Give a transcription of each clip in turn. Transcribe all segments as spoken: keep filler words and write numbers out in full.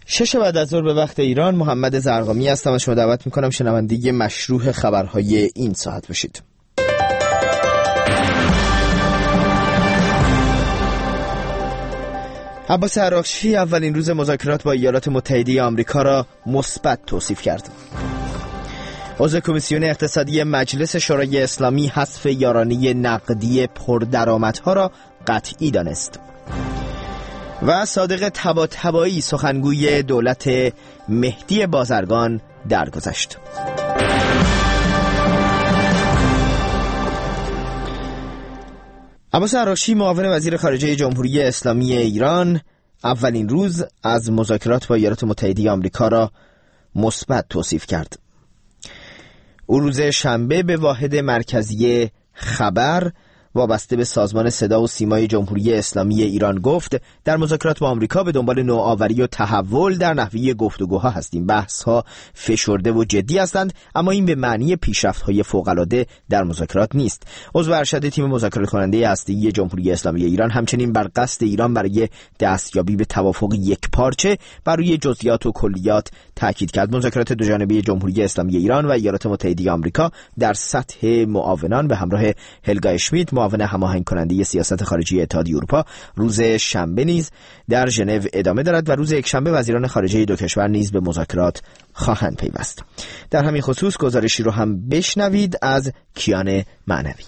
شش بعد از ظهر به وقت ایران، محمد زرقامی هستم و شما دعوت میکنم شنونده مشروع خبرهای این ساعت باشید. عباس عراقچی اولین روز مذاکرات با ایالات متحده آمریکا را مثبت توصیف کرد. عضو کمیسیون اقتصادی مجلس شورای اسلامی حذف یارانه نقدی پردرآمدها را قطعی دانست. و صادق طباطبایی سخنگوی دولت مهدی بازرگان درگذشت. عباس عراقچی معاون وزیر خارجه جمهوری اسلامی ایران اولین روز از مذاکرات با ایالات متحده آمریکا را مثبت توصیف کرد. او روز شنبه به واحد مرکزی خبر وابسته به سازمان صدا و سیمای جمهوری اسلامی ایران گفت در مذاکرات با آمریکا به دنبال نوآوری و تحول در نحوه گفتگوها هستیم. بحث‌ها فشرده و جدی هستند، اما این به معنی پیشرفت‌های فوق‌العاده در مذاکرات نیست. عضو ارشد تیم مذاکره کننده هسته‌ای جمهوری اسلامی ایران همچنین بر قصد ایران برای دستیابی به توافق یکپارچه بر روی جزئیات و کلیات تاکید کرد. مذاکرات دوجانبه جمهوری اسلامی ایران و ایالات متحده آمریکا در سطح معاونان به همراه هلگا اشمیت معاون هماهنگ کننده سیاست خارجی اتحادیه اروپا روز شنبه نیز در ژنو ادامه دارد و روز یکشنبه وزیران خارجه دو کشور نیز به مذاکرات خواهند پیوست. در همین خصوص گزارشی رو هم بشنوید از کیان معنوی.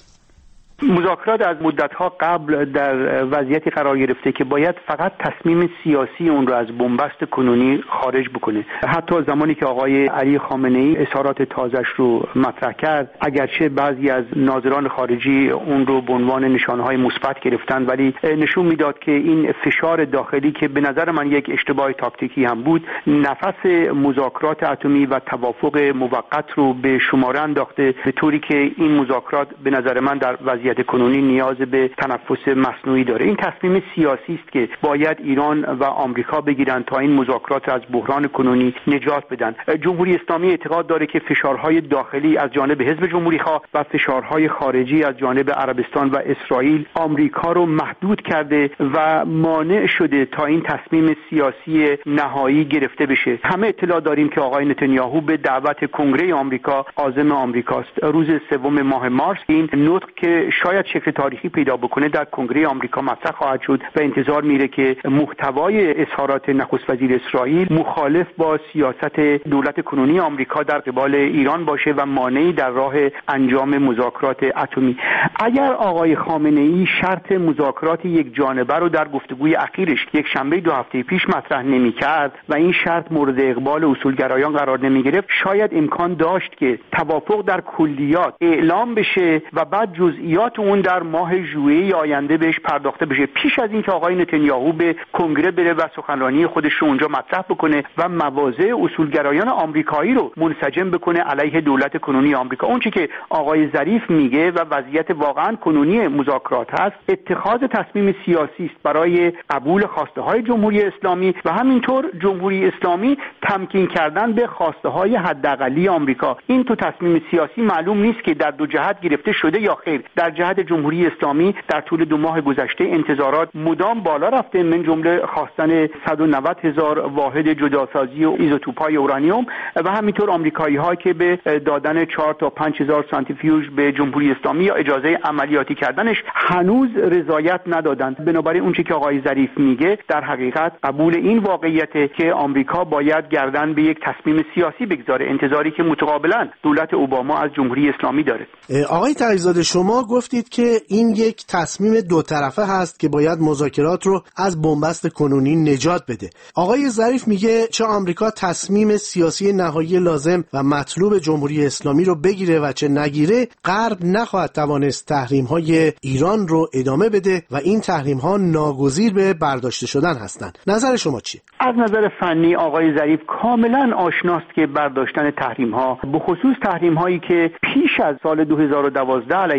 مذاکرات از مدت‌ها قبل در وضعیتی قرار گرفته که باید فقط تصمیم سیاسی اون رو از بنبست کنونی خارج بکنه. حتی زمانی که آقای علی خامنه‌ای اظهارات تازه‌اش رو مطرح کرد، اگرچه بعضی از ناظران خارجی اون رو به عنوان نشانه‌های مثبت گرفتن، ولی نشون میداد که این فشار داخلی که به نظر من یک اشتباه تاکتیکی هم بود، نفس مذاکرات اتمی و توافق موقت رو به شماره انداخته، به طوری که این مذاکرات به نظر من در وضعیت کنونی نیاز به تنفس مصنوعی داره. این تصمیم سیاسی است که باید ایران و آمریکا بگیرن تا این مذاکرات از بحران کنونی نجات بدن. جمهوری اسلامی اعتقاد داره که فشارهای داخلی از جانب حزب جمهوری خواه و فشارهای خارجی از جانب عربستان و اسرائیل آمریکا رو محدود کرده و مانع شده تا این تصمیم سیاسی نهایی گرفته بشه. همه اطلاع داریم که آقای نتانیاهو به دعوت کنگره آمریکا عازم آمریکاست. روز سوم ماه مارس این نطق که شاید شکل تاریخی پیدا بکنه در کنگره آمریکا مطرح خواهد شد و انتظار میره که محتوای اظهارات نخست وزیر اسرائیل مخالف با سیاست دولت کنونی آمریکا در قبال ایران باشه و مانعی در راه انجام مذاکرات اتمی. اگر آقای خامنه‌ای شرط مذاکرات یک جانبه رو در گفتگوی اخیرش یک شنبه دو هفته پیش مطرح نمی‌کرد و این شرط مورد اقبال اصولگرایان قرار نمی‌گرفت، شاید امکان داشت که توافق در کلیات اعلام بشه و بعد جزئیات اون در ماه ژوئیه آینده بهش پرداخته بشه، پیش از اینکه آقای نتانیاهو به کنگره بره و سخنرانی خودش رو اونجا مطرح بکنه و مواضع اصولگرایان آمریکایی رو منسجم بکنه علیه دولت کنونی آمریکا. اون چیزی که آقای ظریف میگه و وضعیت واقعا کنونی مذاکرات هست، اتخاذ تصمیم سیاسی است برای قبول خواسته های جمهوری اسلامی و همینطور جمهوری اسلامی تمکین کردن به خواسته های حداقلی آمریکا. این تو تصمیم سیاسی معلوم نیست که در دو جهت گرفته شده یا خیر. در جهت جمهوری اسلامی در طول دو ماه گذشته انتظارات مدام بالا رفته، من جمله خواستن صد و نود هزار واحد جداسازی و ایزوتوپ‌های اورانیوم و همینطور آمریکایی‌ها که به دادن چهار تا پنج هزار سانتریفیوژ به جمهوری اسلامی یا اجازه عملیاتی کردنش هنوز رضایت ندادند. بنابراین اون چیزی که آقای ظریف میگه در حقیقت قبول این واقعیت که آمریکا باید گردن به یک تصمیم سیاسی بگذاره، انتظاری که متقابلا دولت اوباما از جمهوری اسلامی داره. آقای تقی‌زاده، شما گفتید که این یک تصمیم دو طرفه هست که باید مذاکرات رو از بنبست کنونی نجات بده. آقای ظریف میگه چه آمریکا تصمیم سیاسی نهایی لازم و مطلوب جمهوری اسلامی رو بگیره و چه نگیره، غرب نخواهد توانست تحریم‌های ایران رو ادامه بده و این تحریم‌ها ناگزیر به برداشته شدن هستند. نظر شما چیه؟ از نظر فنی آقای ظریف کاملا آشناست که برداشتن تحریم‌ها، به خصوص تحریم‌هایی که پیش از سال دو هزار و دوازده علیه ایران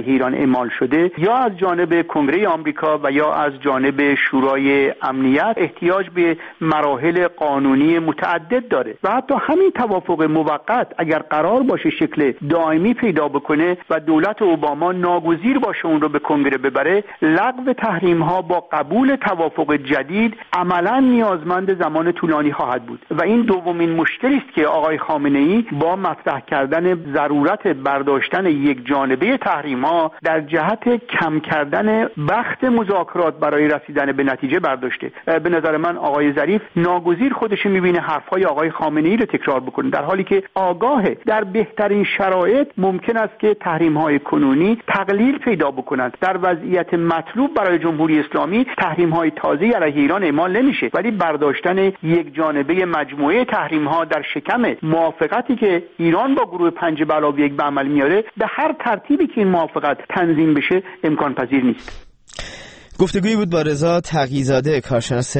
اعمال شده یا از جانب کنگره آمریکا و یا از جانب شورای امنیت احتیاج به مراحل قانونی متعدد داره و حتی همین توافق موقت اگر قرار باشه شکل دائمی پیدا بکنه و دولت اوباما ناگزیر باشه اون رو به کنگره ببره، لغو تحریم ها با قبول توافق جدید عملاً نیازمند زمان طولانی خواهد بود و این دومین مشکلی است که آقای خامنه‌ای با مطرح کردن ضرورت برداشتن یک جانبه تحریم ها در جهت کم کردن وقت مذاکرات برای رسیدن به نتیجه برداشته. به نظر من آقای ظریف ناگزیر خودش میبینه حرفهای آقای خامنه‌ای رو تکرار بکنه، در حالی که آگاهه در بهترین شرایط ممکن است که تحریم های کنونی تقلیل پیدا بکنند. در وضعیت مطلوب برای جمهوری اسلامی تحریم های تازه علیه ایران اعمال نمیشه، ولی برداشتن یک جانبه مجموعه تحریم ها در شکم موافقتی که ایران با گروه پنج به علاوه یک به عمل میاره به هر ترتیبی که این موافقت تنظیم بشه امکان پذیر نیست. گفتگویی بود با رضا تقی‌زاده، کارشناس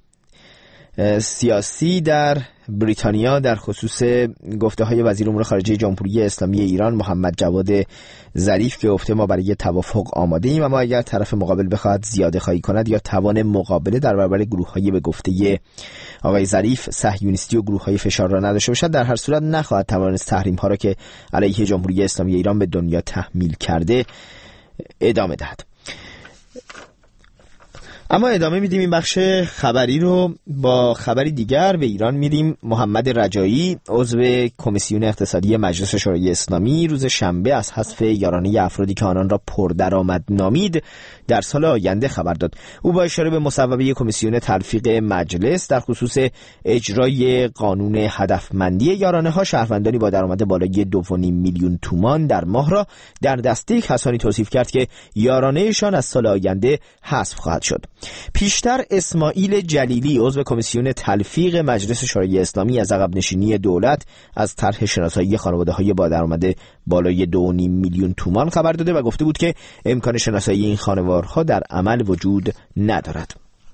سیاسی در بریتانیا در خصوص گفته‌های وزیر امور خارجه جمهوری اسلامی ایران محمد جواد ظریف که گفته ما برای توافق آماده ایم و ما اگر طرف مقابل بخواهد زیاده خواهی کند یا توان مقابله در برابر گروه‌های به گفته آقای ظریف صهیونیستی و گروه‌های فشار را نداشته باشد، در هر صورت نخواهد توانست تحریم‌ها را که علیه جمهوری اسلامی ایران به دنیا تحمیل کرده ادامه دهد. اما ادامه میدیم این بخش خبری رو با خبری دیگر. به ایران میدیم. محمد رجایی عضو کمیسیون اقتصادی مجلس شورای اسلامی روز شنبه از حذف یارانه افرادی که آنان را پردرآمد نامید در سال آینده خبر داد. او با اشاره به مصوبه کمیسیون تلفیق مجلس در خصوص اجرای قانون هدفمندی یارانه ها شهروندانی با درآمد بالای دو و نیم میلیون تومان در ماه را در دسته کسانی توصیف کرد که یارانهشان از سال آینده حذف خواهد شد. پیشتر اسماعیل جلیلی عضو کمیسیون تلفیق مجلس شورای اسلامی از عقب نشینی دولت از طرح شناسایی خانواده‌های با درآمد بالای دو و نیم میلیون تومان خبر داده و گفته بود که امکان شناسایی این خانوارها در عمل وجود ندارد.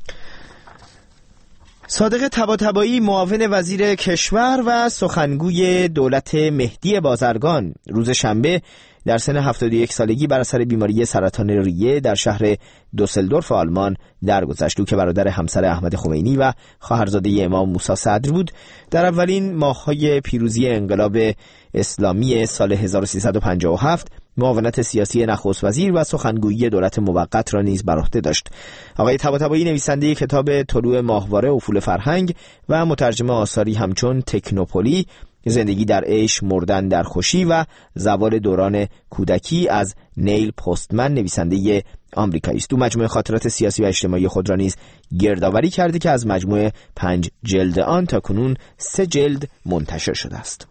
صادق طباطبایی معاون وزیر کشور و سخنگوی دولت مهدی بازرگان روز شنبه در سن هفتاد و یک سالگی بر اثر بیماری سرطان ریه در شهر دوسلدورف آلمان درگذشت. او که برادر همسر احمد خمینی و خواهرزاده امام موسی صدر بود، در اولین ماه‌های پیروزی انقلاب اسلامی سال هزار و سیصد و پنجاه و هفت معاونت سیاسی نخست وزیر و سخنگویی دولت موقت را نیز بر عهده داشت. آقای طباطبایی نویسنده کتاب طلوع ماهواره افول فرهنگ و مترجم آثاری همچون تکنوپولی، زندگی در عیش، مردن در خوشی و زوال دوران کودکی از نیل پستمن نویسنده آمریکایی است. او مجموعه خاطرات سیاسی و اجتماعی خود را نیز گردآوری کرده که از مجموعه پنج جلد آن تا کنون سه جلد منتشر شده است.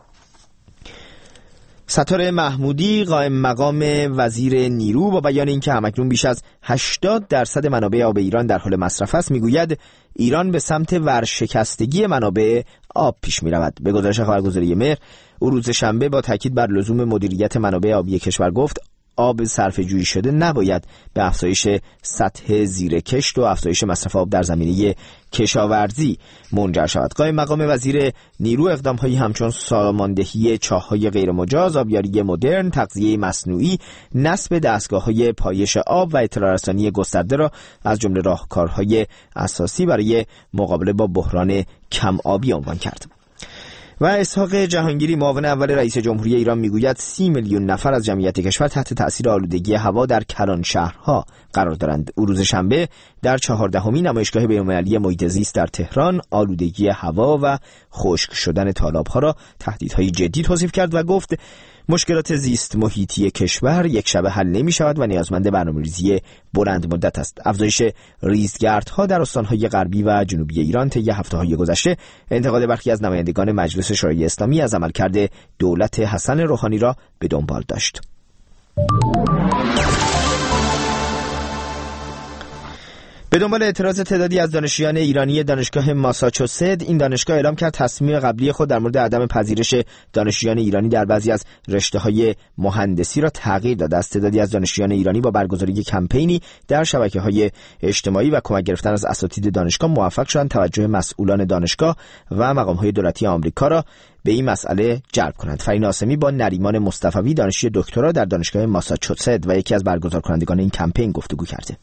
ستاره محمودی قائم مقام وزیر نیرو با بیان اینکه همکنون بیش از هشتاد درصد منابع آب ایران در حال مصرف است میگوید ایران به سمت ورشکستگی منابع آب پیش می رود. به گزارش خبرگزاری مهر، او روز شنبه با تاکید بر لزوم مدیریت منابع آبی کشور گفت آب صرفه‌جویی شده نباید به افزایش سطح زیر کشت و افزایش مصرف آب در زمینه کشاورزی منجر شود. قائم مقام وزیر نیرو اقدام‌هایی همچون ساماندهی چاه‌های غیرمجاز، آبیاری مدرن، تغذیه مصنوعی، نصب دستگاه‌های پایش آب و اطلاع رسانی گسترده را از جمله راهکارهای اساسی برای مقابله با بحران کم آبی عنوان کرد. و اسحاق جهانگیری معاون اول رئیس جمهوری ایران میگوید سی میلیون نفر از جمعیت کشور تحت تأثیر آلودگی هوا در کلان شهرها قرار دارند. او روز شنبه در چهاردهمین نمایشگاه بین‌المللی محیط زیست در تهران آلودگی هوا و خشک شدن تالاب‌ها را تهدیدهای جدی توصیف کرد و گفت مشکلات زیست محیطی کشور یک شبه حل نمی شود و نیازمند برنامه‌ریزی بلند مدت است. افزایش ریزگردها در استان‌های غربی و جنوبی ایران طی هفته‌های گذشته انتقاد برخی از نمایندگان مجلس شورای اسلامی از عملکرد دولت حسن روحانی را به دنبال داشت. به دنبال اعتراض تعدادی از دانشجویان ایرانی دانشگاه ماساچوست، این دانشگاه اعلام کرد تصمیم قبلی خود در مورد عدم پذیرش دانشجویان ایرانی در بعضی از رشته‌های مهندسی را تغییر داده است. تعدادی از دانشجویان ایرانی با برگزاری کمپینی در شبکه‌های اجتماعی و کمک گرفتن از اساتید دانشگاه موفق شدند توجه مسئولان دانشگاه و مقام‌های دولتی آمریکا را به این مسئله جلب کنند. فرین آسمی با نریمان مصطفوی دانشجوی دکترا در دانشگاه ماساچوست و یکی از برگزارکنندگان این کمپین گفتگو کرده.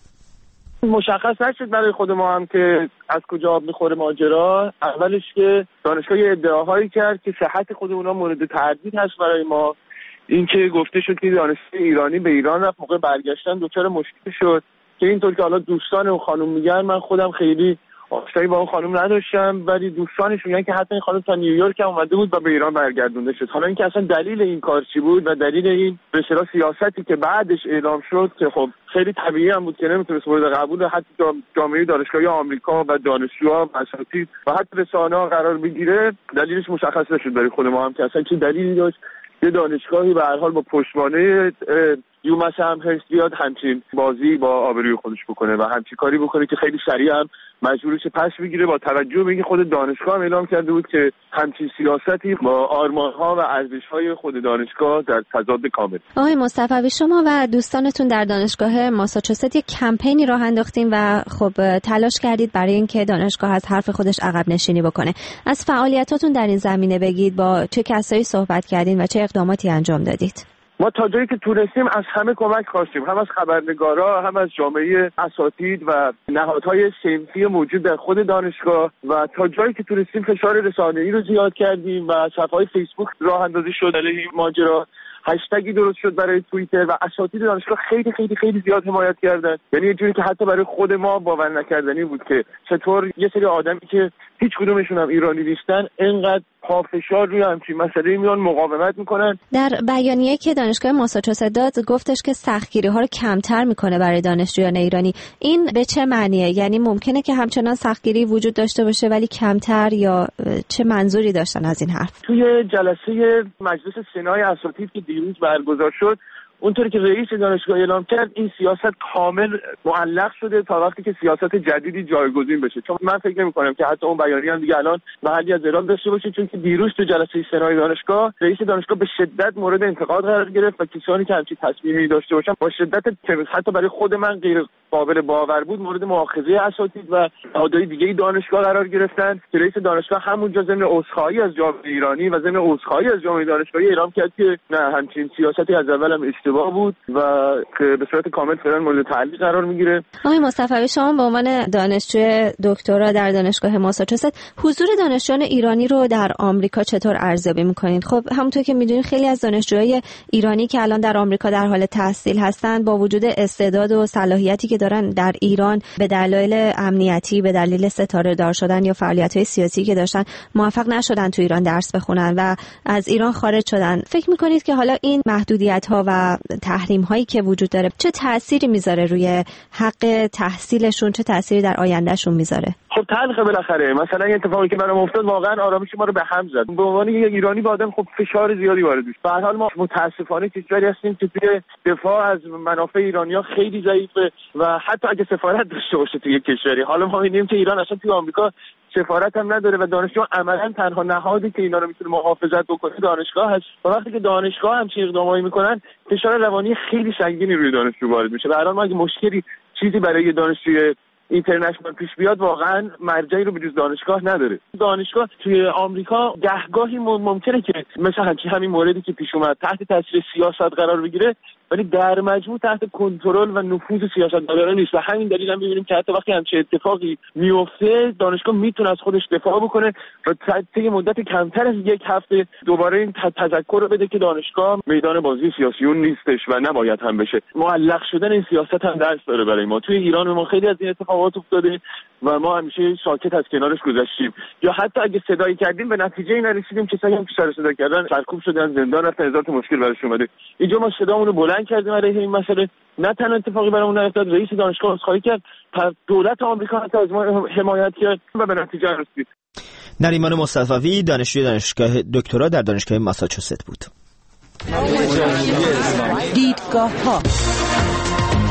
مشخص نشد برای خود ما هم که از کجا آب میخوره ماجرا. اولش که دانشگاه ادعاهایی کرد که صحت خود اونا مورد تردید هست برای ما. این که گفته شد که دانشجوی ایرانی به ایران رفت، موقع برگشتن دچار مشکل شد که اینطور که حالا دوستان اون خانم میگن، من خودم خیلی آشنایی با اون خانم نداشتم، ولی دوستانش میگن که حتی این خانم تا نیویورک هم اومده بود و به ایران برگردونده شد. حالا اینکه اصلا دلیل این کار چی بود و دلیل این به اصطلاح سیاستی که بعدش اعلام شد که خب خیلی طبیعی هم بود که نمیتونست مورد قبول حتی جامعه دانشگاهی آمریکا و دانشجوها و اساتید و حتی رسانه‌ها قرار بگیره، دلیلش مشخص نشد برای خود ما هم که اصلا چه دلیلی داشت یه دانشگاهی به هر حال با پشتوانه یومس امهرست بیاد همچین بازی با آبروی خودش بکنه و همچین کاری بکنه که خیلی سریع هم مجبورش پس بگیره، با توجه به اینکه خود دانشگاه هم اعلام کرده بود که همچین سیاستی با آرمان‌ها و ارزش‌های خود دانشگاه در تضاد کامل. آقای مصطفوی، شما و دوستانتون در دانشگاه ماساچوست یک کمپینی راه انداختین و خب تلاش کردید برای اینکه دانشگاه از حرف خودش عقب نشینی بکنه. از فعالیتاتون در این زمینه بگید، با چه کسایی صحبت کردین و چه اقداماتی انجام دادید؟ ما تا جایی که تونستیم از همه کمک خواستیم، هم از خبرنگارا، هم از جامعه اساتید و نهادهای صنفی موجود در خود دانشگاه و تا جایی که تونستیم فشار رسانه‌ای رو زیاد کردیم و صفحه‌های فیسبوک راه اندازی شد علیه این ماجرا، هشتگی درست شد برای توییتر و اساتید دانشگاه خیلی خیلی خیلی زیاد حمایت کردن. یعنی یه جوری که حتی برای خود ما باور نکردنی بود که چطور یه سری آدمی که هیچ کدومشون هم ایرانی نیستن اینقدر پافشار روی همچین مسئله میان مقاومت میکنن. در بیانیه که دانشگاه ماساچوست داد گفتش که سختگیری ها رو کمتر میکنه برای دانشجویان ایرانی. این به چه معنیه؟ یعنی ممکنه که همچنان سختگیری وجود داشته باشه ولی کمتر، یا چه منظوری داشتن از این حرف؟ توی جلسه مجلس سنای اساتید که دیروز برگزار شد، اونطوری که رئیس دانشگاه اعلام کرد، این سیاست کامل معلق شده تا وقتی که سیاست جدیدی جایگزین بشه. چون من فکر نمی‌کنم که حتی اون بیانیه هم دیگه الان محلی از اعلام داشته باشه، چون که دیروز تو جلسه سنای دانشگاه رئیس دانشگاه به شدت مورد انتقاد قرار گرفت و کسانی که همچین تصمیمی داشته باشن با شدت حتی برای خود من غیر قابل باور بود مورد مؤاخذه اساتید و نهادهای دیگه دانشگاه قرار گرفتن که رئیس دانشگاه همونجا ضمن عذرخواهی از جامعه ایرانی و ضمن عذرخواهی از جامعه دانشگاهی اعلام کرد که نه، همچین سیاستی از اول هم اشتباه بود و که به صورت کامل فعلا مورد تعلیق قرار میگیره. آقای مصطفوی، شما به عنوان دانشجوی دکترا در دانشگاه ماساچوست حضور دانشجویان ایرانی رو در آمریکا چطور ارزیابی میکنید؟ خب همونطور که میدونید خیلی از دانشجوهای ایرانی که الان در آمریکا در حال تحصیل هستند با وجود استعداد و صلاحیتی که دارن در ایران به دلایل امنیتی، به دلیل ستاره دار شدن یا فعالیت‌های سیاسی که داشتن موفق نشدن تو ایران درس بخونن و از ایران خارج شدن. فکر میکنید که حالا این محدودیت‌ها و تحریم هایی که وجود داره چه تأثیری میذاره روی حق تحصیلشون، چه تأثیری در آیندهشون میذاره؟ خب تلخه بالاخره. مثلا این اتفاقی که برام افتاد واقعا آرامش ما رو به هم زد. به عنوان یک ایرانی با آدم خب فشار زیادی وارد میشه. به هر حال ما متاسفانه کشوری هستیم که توی دفاع از منافع ایرانی‌ها خیلی ضعیفه و حتی اگه سفارت داشته باشه توی کشوری، حالا ما می‌بینیم که ایران اصلا توی آمریکا سفارت هم نداره و دانشگاه عملاً تنها نهادی که اینا رو میتونه محافظت بکنه دانشگاه هست. و وقتی که دانشگاه هم چه اقدامایی میکنن، فشار روانی خیلی سنگینی روی دانشجو وارد میشه. به هر حال ما اگه مشکلی چیزی برای دانشجوی اینترنشنال پیش بیاد، واقعا مرجعی رو به جز دانشگاه نداره. دانشگاه توی آمریکا گهگاهی ممکنه که مثلا همین موردی که پیش اومد تحت تاثیر سیاست قرار بگیره، ولی در مجموع تحت کنترل و نفوذ سیاستمداران نیست و همین دلیل هم می‌بینیم که حتی وقتی همچین اتفاقی میفته دانشگاه میتونه از خودش دفاع بکنه و طی مدت کمتر از یک هفته دوباره این تذکر رو بده که دانشگاه میدان بازی سیاسیون نیستش و نباید هم بشه. معلق شدن این سیاست هم درس داره برای ما. توی ایران ما خیلی از این اتفاقات افتاده و ما همیشه ساکت از کنارش گذشتیم، یا حتی اگه صدایی کردیم به نتیجه نرسیدیم. کسایی هم که سر صدا کردن سرکوب شدن، زندان رفتن، هزار تا مشکل براش اومده. اینجا ما صدامون رو بلند کردیم علیه این مسئله، نه تنها اتفاقی برامون نیفتاد، رئیس دانشگاه عذرخواهی کرد، دولت آمریکا حتی از ما حمایت کرد و به نتیجه رسید. نریمان مصطفوی دانشجوی دانشگاه دکترا در دانشگاه ماساچوست بود. دیدگاه‌ها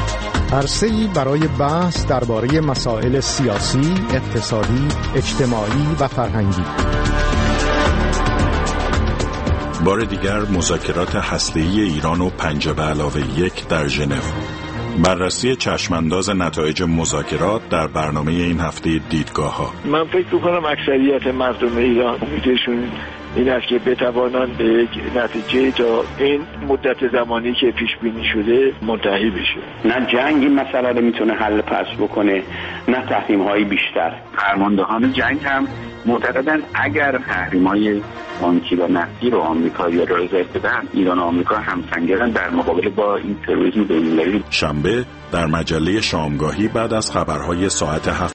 عرصه‌ای برای بحث درباره مسائل سیاسی، اقتصادی، اجتماعی و فرهنگی. بار دیگر مذاکرات هسته‌ای ایران و پنجه به علاوه یک در ژنو. بررسی چشمانداز نتایج مذاکرات در برنامه این هفته دیدگاه‌ها. من فکر می‌کنم اکثریت مردم ایران امیدشون این است که بتوانند به یک نتیجه تا این مدت زمانی که پیش بینی شده منتهی بشه. نه جنگ این مسئله رو میتونه حل پس بکنه، نه تحریم‌های بیشتر. فرماندهان جنگ هم معتقدن اگر تحریم‌های بانکی و نفتی رو آمریکایی‌ها رضایت بدن، ایران و آمریکا همسنگرن در مقابله با این تروریسم بین‌المللی. شنبه در مجله شامگاهی بعد از خبرهای ساعت هفت